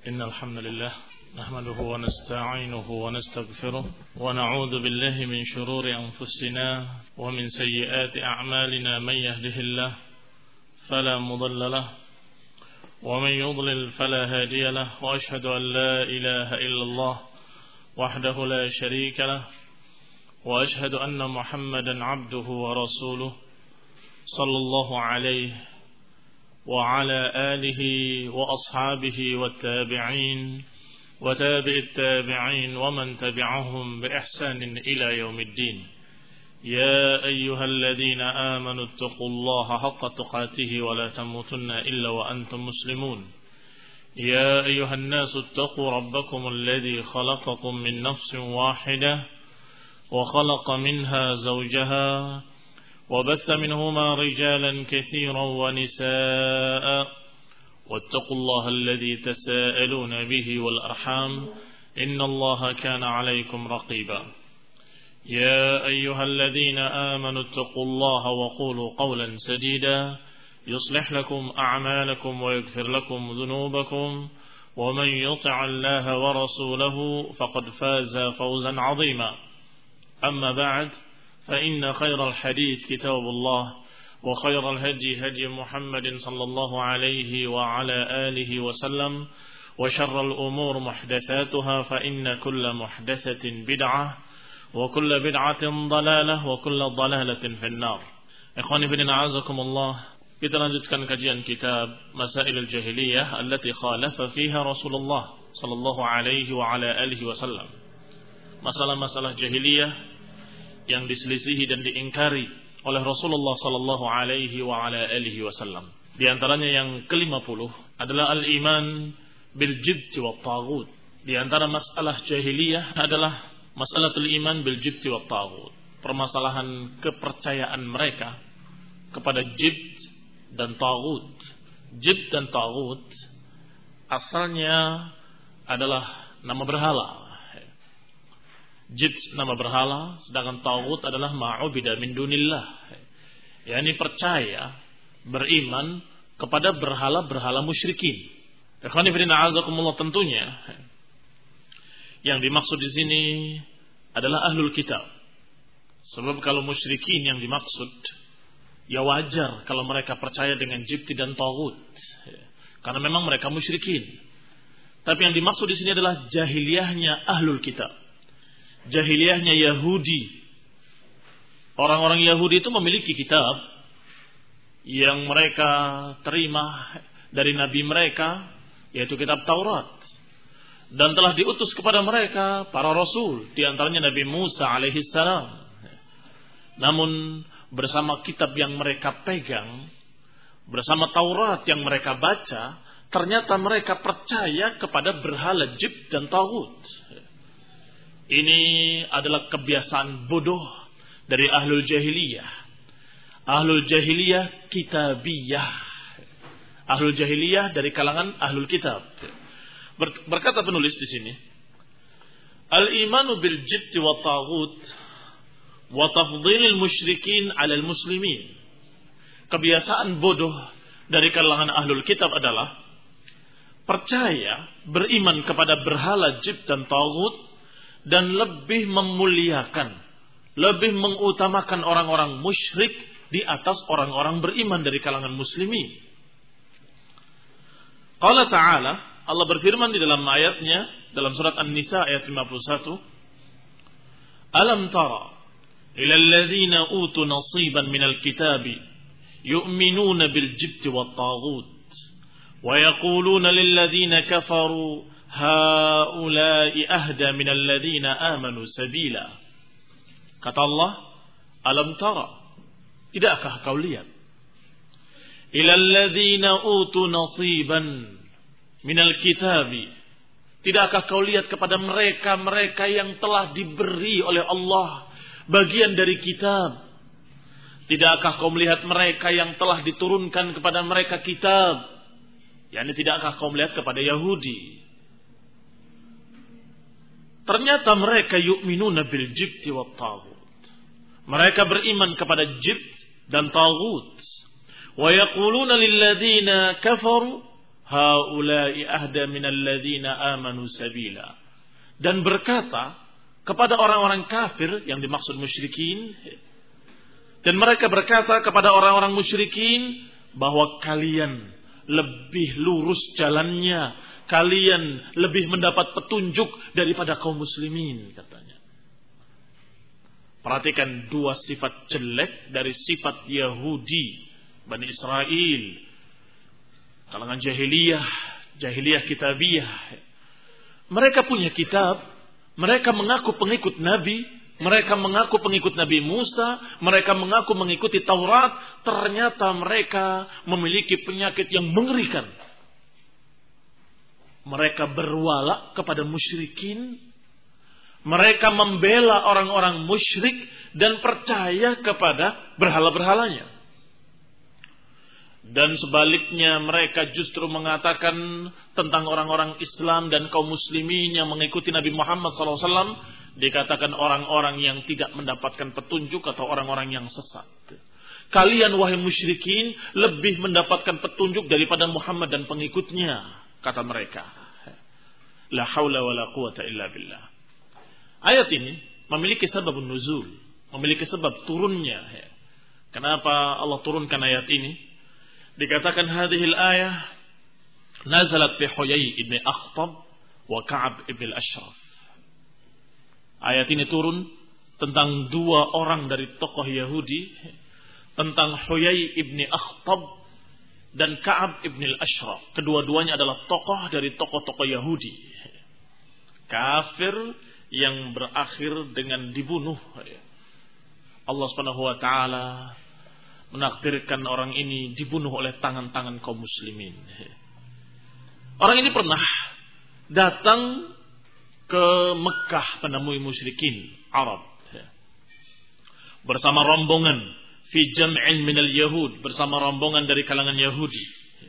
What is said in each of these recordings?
إن الحمد لله نحمده ونستعينه ونستغفره ونعوذ بالله من شرور أنفسنا ومن سيئات أعمالنا. من يهده الله فلا مضل له ومن يضلل فلا هادي له، وأشهد أن لا إله إلا الله وحده لا شريك له، وأشهد أن محمدا عبده ورسوله صلى الله عليه وعلى آله وأصحابه والتابعين وتابع التابعين ومن تبعهم بإحسان إلى يوم الدين. يا أيها الذين آمنوا اتقوا الله حق تقاته ولا تموتن إلا وأنتم مسلمون. يا أيها الناس اتقوا ربكم الذي خلقكم من نفس واحدة وخلق منها زوجها وبث منهما رجالا كثيرا ونساء، واتقوا الله الذي تساءلون به والأرحام إن الله كان عليكم رقيبا. يا أيها الذين آمنوا اتقوا الله وقولوا قولا سديدا يصلح لكم أعمالكم ويغفر لكم ذنوبكم، ومن يطع الله ورسوله فقد فاز فوزا عظيما. أما بعد، فإن خير الحديث كتاب الله، وخير الهدي هدي محمد صلى الله عليه وعلى آله وسلم، وشر الأمور محدثاتها، فإن كل محدثة بدعة وكل بدعة ضلالة وكل ضلالة في النار. Ikhwani fillah, a'azakumullah. Kita lanjutkan kajian kitab Masailul Jahiliyah allati khalafa fiha Rasulullah sallallahu alaihi wa ala alihi wasallam. Masalah-masalah jahiliyah yang diselisihi dan diingkari oleh Rasulullah sallallahu alaihi wa ala alihi wasallam. Di antaranya yang ke-50 adalah al-iman bil jibti wat taghut. Di antara masalah jahiliyah adalah masalatul iman bil jibti wat taghut. Permasalahan kepercayaan mereka kepada jibt dan taghut. Jibt dan taghut asalnya adalah nama berhala. Jibt nama berhala, sedangkan taghut adalah ma'ubida min dunillah. yakni percaya, beriman kepada berhala-berhala musyrikin. Ikhwani fillah, a'azakumullah, tentunya yang dimaksud di sini adalah ahlul kitab. Sebab kalau musyrikin yang dimaksud, ya wajar kalau mereka percaya dengan jibti dan taghut, karena memang mereka musyrikin. Tapi yang dimaksud di sini adalah jahiliyahnya ahlul kitab, jahiliyahnya Yahudi. Orang-orang Yahudi itu memiliki kitab yang mereka terima dari nabi mereka, yaitu kitab Taurat. Dan telah diutus kepada mereka para rasul, di antaranya Nabi Musa alaihissalam. Namun bersama kitab yang mereka pegang, bersama Taurat yang mereka baca, ternyata mereka percaya kepada berhala jibt dan taghut. Ini adalah kebiasaan bodoh dari ahlul jahiliyah. Ahlul jahiliyah kitabiyah. Ahlul jahiliyah dari kalangan ahlul kitab. Berkata penulis di sini, al-imanu bil jibti wa taghut wa tafdhilil musyrikin 'alal muslimin. Kebiasaan bodoh dari kalangan ahlul kitab adalah percaya, beriman kepada berhala jibt dan taghut, dan lebih memuliakan, lebih mengutamakan orang-orang musyrik di atas orang-orang beriman dari kalangan muslimin. Qala ta'ala, Allah berfirman di dalam ayatnya, dalam surat An-Nisa ayat 51, Alam tara ila alladhina utu nasiban minal kitabi yu'minuna bil jibti wat taghut wa yaquluna lil ladzina kafaru haula'i ahda minal ladzina amanu sabila. Kata Allah, alam tara, tidakkah kau lihat, ilal ladzina utu nasiban minal kitabi, tidakkah kau lihat kepada mereka-mereka yang telah diberi oleh Allah bagian dari kitab? Tidakkah kau melihat mereka yang telah diturunkan kepada mereka kitab? yakni tidakkah kau melihat kepada Yahudi? Ternyata mereka yu'minuna bil jibti wat taghut. Mereka beriman kepada jibt dan taghut. Wa yaquluna lil ladzina kafaru haula'i ahda minal ladzina amanu sabila. Dan berkata kepada orang-orang kafir yang dimaksud musyrikin, dan mereka berkata kepada orang-orang musyrikin bahwa kalian lebih lurus jalannya, kalian lebih mendapat petunjuk daripada kaum muslimin, katanya. Perhatikan dua sifat jelek dari sifat Yahudi Bani Israel, kalangan jahiliyah kitabiyah. Mereka punya kitab, mereka mengaku pengikut Nabi, mereka mengaku pengikut Nabi Musa, mereka mengaku mengikuti Taurat. Ternyata mereka memiliki penyakit yang mengerikan. Mereka berwala kepada musyrikin, mereka membela orang-orang musyrik dan percaya kepada berhala-berhalanya. Dan sebaliknya mereka justru mengatakan tentang orang-orang Islam dan kaum muslimin yang mengikuti Nabi Muhammad SAW, dikatakan orang-orang yang tidak mendapatkan petunjuk atau orang-orang yang sesat. Kalian wahai musyrikin lebih mendapatkan petunjuk daripada Muhammad dan pengikutnya, kata mereka. La haula wa la quwata illa billah. Ayat ini memiliki sebab nuzul, memiliki sebab turunnya. Kenapa Allah turunkan ayat ini? Dikatakan hadhil ayah nazalat fi Huyai ibn Akhtab wa Ka'ab ibn al-Ashraf. Ayat ini turun tentang dua orang dari tokoh Yahudi, tentang Huyai ibn Akhtab dan Ka'ab ibn al-Ashraf. Kedua-duanya adalah tokoh dari tokoh-tokoh Yahudi, kafir yang berakhir dengan dibunuh. Allah Subhanahu wa taala menakdirkan orang ini dibunuh oleh tangan-tangan kaum muslimin. Orang ini pernah datang ke Mekah menemui musyrikin Arab bersama rombongan fi jam'in minal yahud, bersama rombongan dari kalangan Yahudi.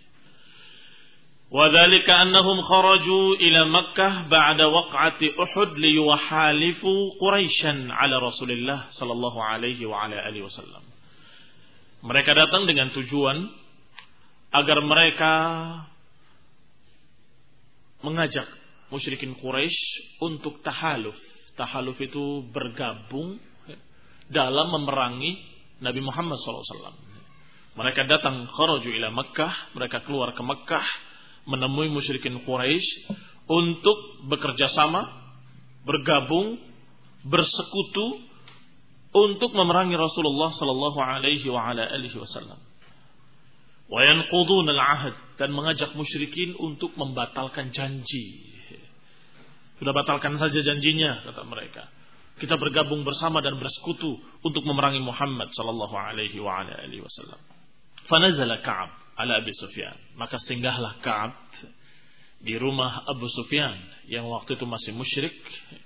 Wa dzalika annahum kharaju ila Makkah ba'da waq'ati Uhud liyuhalifu Quraisyan ala Rasulillah sallallahu alaihi wa ala alihi wasallam. Mereka datang dengan tujuan agar mereka mengajak musyrikin Quraisy untuk tahaluf. Tahaluf itu bergabung dalam memerangi Nabi Muhammad SAW. Mereka datang kharaju ila Makkah, mereka keluar ke Makkah menemui musyrikin Quraisy untuk bekerja sama, bergabung, bersekutu untuk memerangi Rasulullah sallallahu alaihi wa ala alihi wasallam. Wa yanqudun al-ahd, dan mengajak musyrikin untuk membatalkan janji. Sudah batalkan saja janjinya, kata mereka. Kita bergabung bersama dan bersekutu untuk memerangi Muhammad sallallahu alaihi wa ala alihi wasallam. Fanazala Ka'ab ala Abi Sufyan, maka singgahlah Ka'ab di rumah Abu Sufyan yang waktu itu masih musyrik.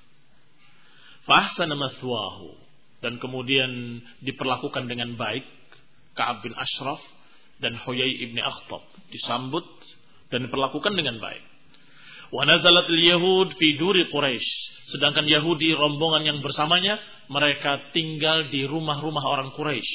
Fa ahsana mathwahu, dan kemudian diperlakukan dengan baik Ka'ab bin Ashraf dan Huyai ibn Akhtab, disambut dan diperlakukan dengan baik. Wa nazalat al-yahud fi duri Quraisy, sedangkan Yahudi rombongan yang bersamanya mereka tinggal di rumah-rumah orang Quraisy.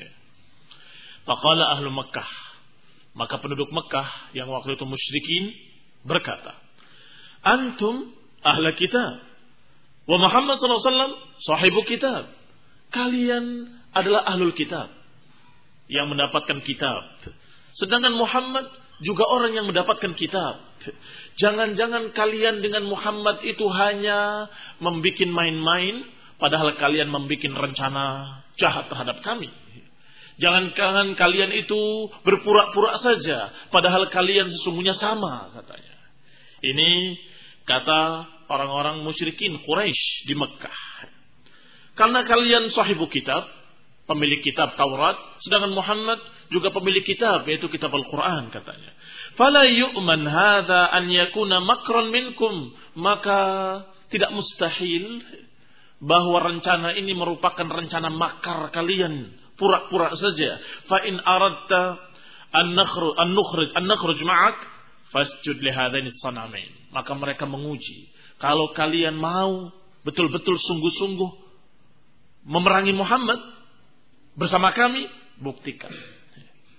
Faqala ahlu Makkah, maka penduduk Makkah yang waktu itu musyrikin berkata, antum ahla kitab wa Muhammad sallallahu alaihi wasallam sahibu kitab. Kalian adalah ahlul kitab yang mendapatkan kitab, sedangkan Muhammad juga orang yang mendapatkan kitab. Jangan-jangan kalian dengan Muhammad itu hanya membuat main-main, padahal kalian membuat rencana jahat terhadap kami. Jangan-jangan kalian itu berpura-pura saja, padahal kalian sesungguhnya sama, katanya. Ini kata orang-orang musyrikin Quraisy di Mekah. Karena kalian sahibu kitab, pemilik kitab Taurat, sedangkan Muhammad juga pemilik kitab, yaitu kitab Al-Quran, katanya. Fala yu'man hadha an yakuna makran minkum, maka tidak mustahil bahwa rencana ini merupakan rencana makar kalian, pura-pura saja. Fa in aradta an nakhruj ma'ak fasjud li hadaini sanamain. Maka mereka menguji, kalau kalian mau betul-betul sungguh-sungguh memerangi Muhammad bersama kami, buktikan.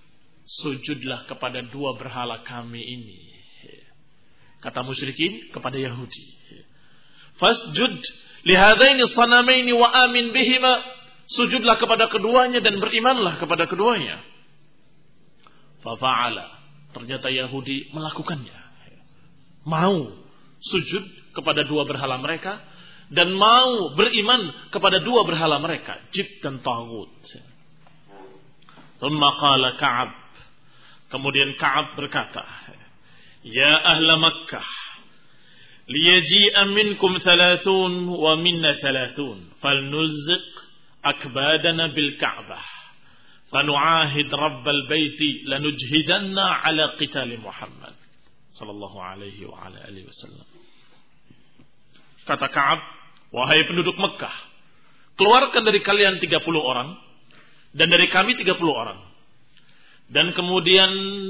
sujudlah kepada dua berhala kami ini. Kata musyrikin kepada Yahudi. Fasjud lihadaini sanamaini wa amin bihima. Sujudlah kepada keduanya dan berimanlah kepada keduanya. Fafa'ala. Ternyata Yahudi melakukannya. Mau sujud kepada dua berhala mereka dan mau beriman kepada dua berhala mereka, Jib dan Taghut. Thumma qala Ka'ab. Kemudian Ka'ab berkata, Ya ahla Makkah, liyaji'a minkum 30 wa minna 30, falnuzziq akbadana bil Ka'bah, fanu'ahid rabbal baiti lanujhidanna ala qitali Muhammad sallallahu alaihi wa ala alihi wasallam. Kata Ka'ab, wahai penduduk Mekah, keluarkan dari kalian 30 orang dan dari kami 30 orang. Dan kemudian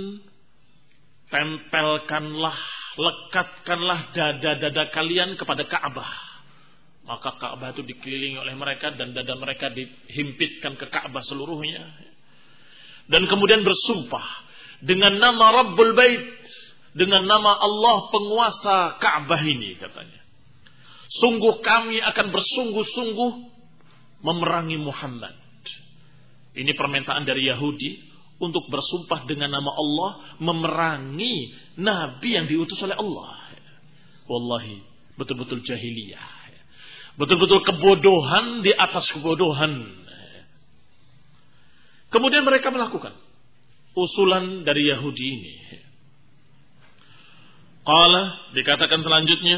tempelkanlah, lekatkanlah dada-dada kalian kepada Ka'bah. Maka Ka'bah itu dikelilingi oleh mereka dan dada mereka dihimpitkan ke Ka'bah seluruhnya. Dan kemudian bersumpah dengan nama Rabbul Bait, dengan nama Allah penguasa Ka'bah ini, katanya. Sungguh kami akan bersungguh-sungguh memerangi Muhammad. Ini permintaan dari Yahudi untuk bersumpah dengan nama Allah memerangi Nabi yang diutus oleh Allah. Wallahi, betul-betul jahiliyah. Betul-betul kebodohan di atas kebodohan. Kemudian mereka melakukan usulan dari Yahudi ini. Qala, dikatakan selanjutnya,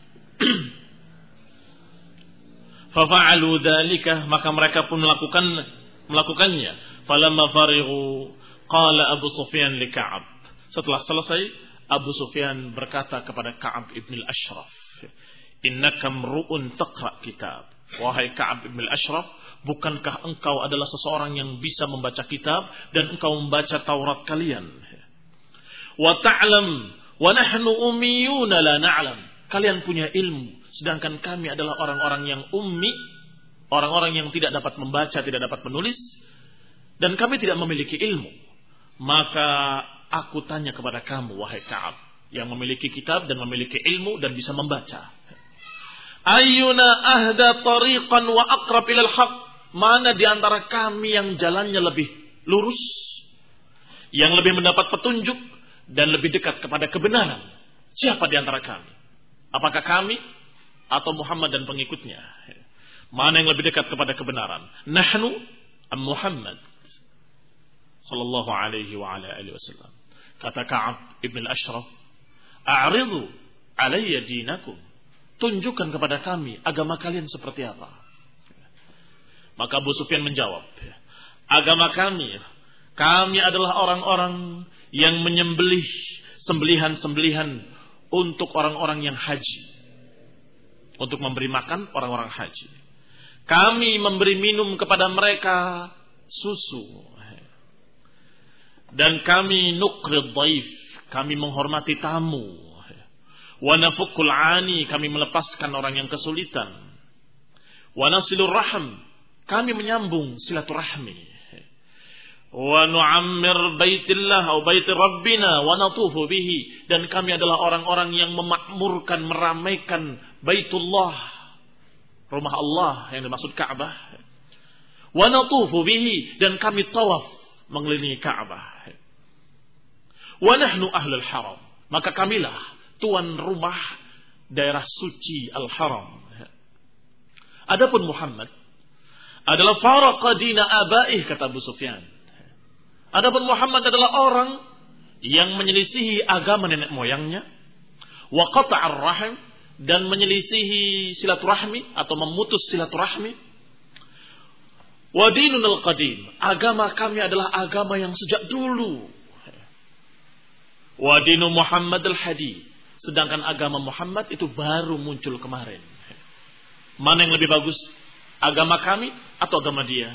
fafa'alu dzalika, maka mereka pun melakukannya. Falamma farighu qala Abu Sufyan li Ka'ab. Setelah selesai, Abu Sufyan berkata kepada Ka'ab ibn al-Ashraf, Innaka mru'un taqra' kitab. Wahai Ka'ab ibn al-Ashraf, bukankah engkau adalah seseorang yang bisa membaca kitab dan engkau membaca Taurat kalian? Wa ta'lam wa nahnu ummiyuna la na'lam. Kalian punya ilmu, sedangkan kami adalah orang-orang yang ummi, orang-orang yang tidak dapat membaca, tidak dapat menulis, dan kami tidak memiliki ilmu. Maka aku tanya kepada kamu, wahai Ka'ab, yang memiliki kitab dan memiliki ilmu dan bisa membaca. Ayyuna ahda tariqan wa aqrab ilal haq. Mana di antara kami yang jalannya lebih lurus, yang lebih mendapat petunjuk dan lebih dekat kepada kebenaran? Siapa di antara kami? Apakah kami atau Muhammad dan pengikutnya? Mana yang lebih dekat kepada kebenaran? Nahnu am Muhammad sallallahu alaihi wa ala alihi wasallam. Kata Ka'ab ibn al-Ashraf, a'ridu alayya dinakum. Tunjukkan kepada kami agama kalian seperti apa. Maka Abu Sufyan menjawab, agama kami adalah orang-orang yang menyembelih sembelihan-sembelihan untuk orang-orang yang haji, untuk memberi makan orang-orang haji. Kami memberi minum kepada mereka susu, dan kami nuqrid dhaif, kami menghormati tamu. Wa nafukul ani, kami melepaskan orang yang kesulitan. Wa nasilur rahim, kami menyambung silaturahmi. Wa nu'ammir baitillah atau bait rabbina wa natufu bihi, dan kami adalah orang-orang yang memakmurkan, meramaikan Baitullah, rumah Allah yang dimaksud Ka'bah. Wa natufu bihi, dan kami tawaf mengelilingi Ka'bah. Wa nahnu ahlul haram, maka kamilah tuan rumah daerah suci Al-Haram. Adapun Muhammad adalah faraqa dina abaih, kata Abu Sufyan. Adapun Muhammad adalah orang yang menyelisihi agama nenek moyangnya, wa qata'ar rahim, dan menyelisihi silaturahmi atau memutus silaturahmi. Wa dinunal qadim, agama kami adalah agama yang sejak dulu. Wa dinu Muhammad al-hadith, sedangkan agama Muhammad itu baru muncul kemarin. Mana yang lebih bagus? Agama kami atau agama dia?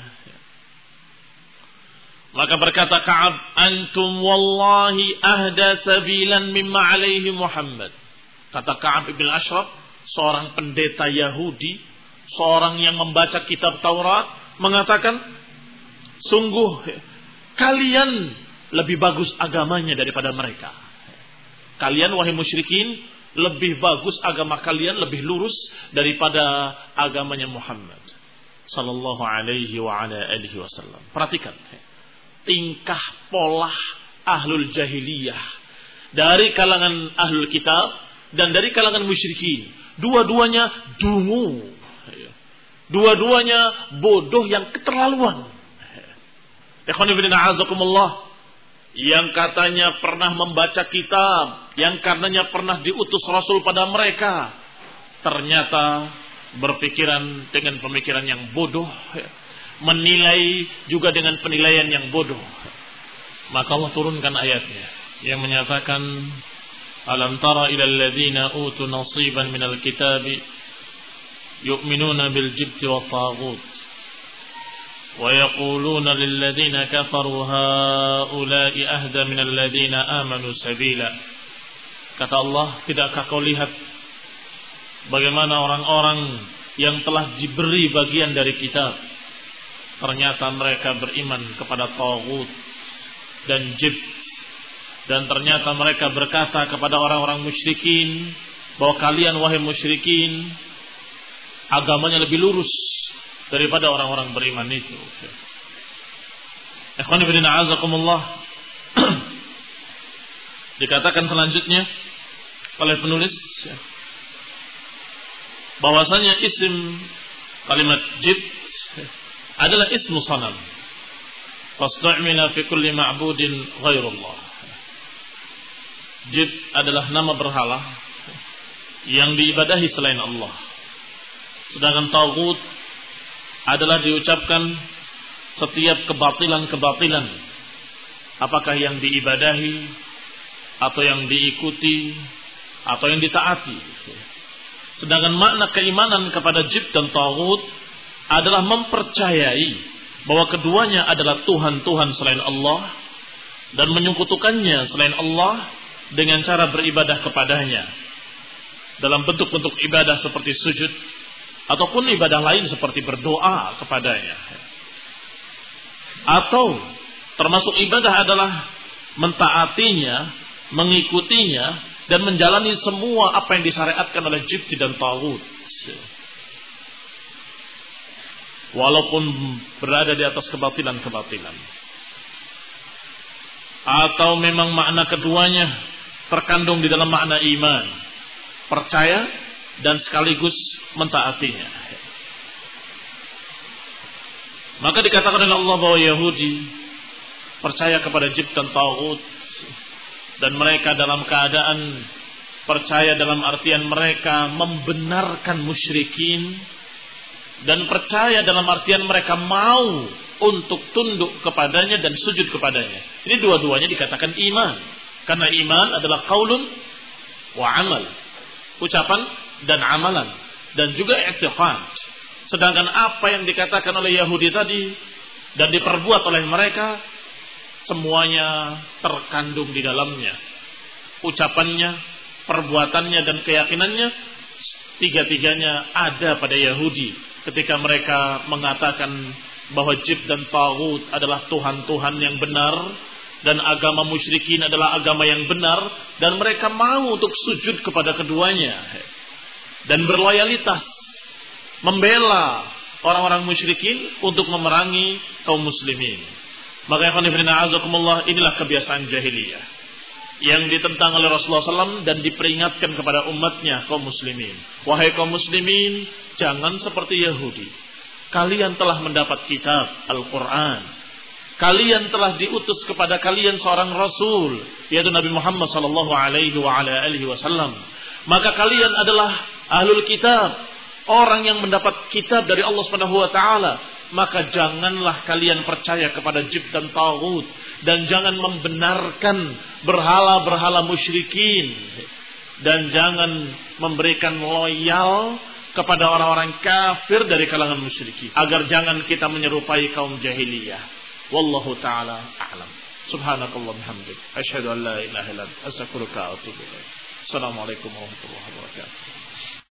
Maka berkata Ka'ab, antum wallahi ahda sabilan mimma alaihi Muhammad. Kata Ka'ab ibn Ashraf, seorang pendeta Yahudi, seorang yang membaca kitab Taurat, mengatakan, sungguh kalian lebih bagus agamanya daripada mereka. Kalian wahai musyrikin, lebih bagus agama kalian, lebih lurus daripada agamanya Muhammad sallallahu alaihi wa ala alihi wasallam. Perhatikan tingkah pola ahlul jahiliyah dari kalangan ahlul kitab dan dari kalangan musyrikin. Dua-duanya dungu. Dua-duanya bodoh yang keterlaluan. Ikhwani fillah azakumullah, yang katanya pernah membaca kitab, yang karenanya pernah diutus Rasul pada mereka, ternyata berpikiran dengan pemikiran yang bodoh, menilai juga dengan penilaian yang bodoh. Maka Allah turunkan ayatnya yang menyatakan, alam tara ilal ladzina utu nasiban minal kitabi yu'minuna bil jibti wat taghut wa yaquluna lil ladzina kafaru haula'i ahda minal ladzina amanu sabila. Kata Allah, tidakkah kau lihat bagaimana orang-orang yang telah diberi bagian dari kitab, ternyata mereka beriman kepada taghut dan jibt, dan ternyata mereka berkata kepada orang-orang musyrikin bahwa kalian wahai musyrikin agamanya lebih lurus daripada orang-orang beriman itu. Ikhwani fillah azakumullah. Dikatakan selanjutnya oleh penulis bahwasanya isim kalimat jibt adalah ismu sanam. Fastu'mila fi kulli ma'budin ghairullah. Jibt adalah nama berhala yang diibadahi selain Allah. Sedangkan taghut adalah diucapkan setiap kebatilan-kebatilan, apakah yang diibadahi atau yang diikuti atau yang ditaati. Sedangkan makna keimanan kepada jibt dan taghut adalah mempercayai bahwa keduanya adalah Tuhan-Tuhan selain Allah dan menyekutukannya selain Allah dengan cara beribadah kepadanya dalam bentuk-bentuk ibadah seperti sujud ataupun ibadah lain seperti berdoa kepadanya. Atau termasuk ibadah adalah mentaatinya, mengikutinya dan menjalani semua apa yang disyariatkan oleh jibt dan taghut, walaupun berada di atas kebatilan-kebatilan. Atau memang makna keduanya terkandung di dalam makna iman, percaya dan sekaligus mentaatinya. Maka dikatakan oleh Allah bahwa Yahudi percaya kepada jibt dan taghut, dan mereka dalam keadaan percaya dalam artian mereka membenarkan musyrikin, dan percaya dalam artian mereka mau untuk tunduk kepadanya dan sujud kepadanya. Ini dua-duanya dikatakan iman, karena iman adalah qaulun wa amal, ucapan dan amalan, dan juga i'tiqad. Sedangkan apa yang dikatakan oleh Yahudi tadi dan diperbuat oleh mereka, semuanya terkandung di dalamnya. Ucapannya, perbuatannya dan keyakinannya, tiga-tiganya ada pada Yahudi ketika mereka mengatakan bahwa jibt dan taghut adalah Tuhan-Tuhan yang benar dan agama musyrikin adalah agama yang benar, dan mereka mau untuk sujud kepada keduanya dan berloyalitas membela orang-orang musyrikin untuk memerangi kaum muslimin. Maka inilah kebiasaan jahiliyah yang ditentang oleh Rasulullah SAW dan diperingatkan kepada umatnya kaum muslimin. Wahai kaum muslimin, jangan seperti Yahudi. Kalian telah mendapat kitab Al-Quran. Kalian telah diutus kepada kalian seorang Rasul, yaitu Nabi Muhammad SAW. Maka kalian adalah ahlul kitab, orang yang mendapat kitab dari Allah Subhanahu wa taala. Maka janganlah kalian percaya kepada jibt dan taghut, dan jangan membenarkan berhala-berhala musyrikin, dan jangan memberikan loyal kepada orang-orang kafir dari kalangan musyrikin, agar jangan kita menyerupai kaum jahiliyah. Wallahu taala a'lam. Subhanakallah bihamdik, asyhadu an la ilaha illa anta, astaghfiruka wa atubu ilaik. Assalamualaikum warahmatullahi wabarakatuh.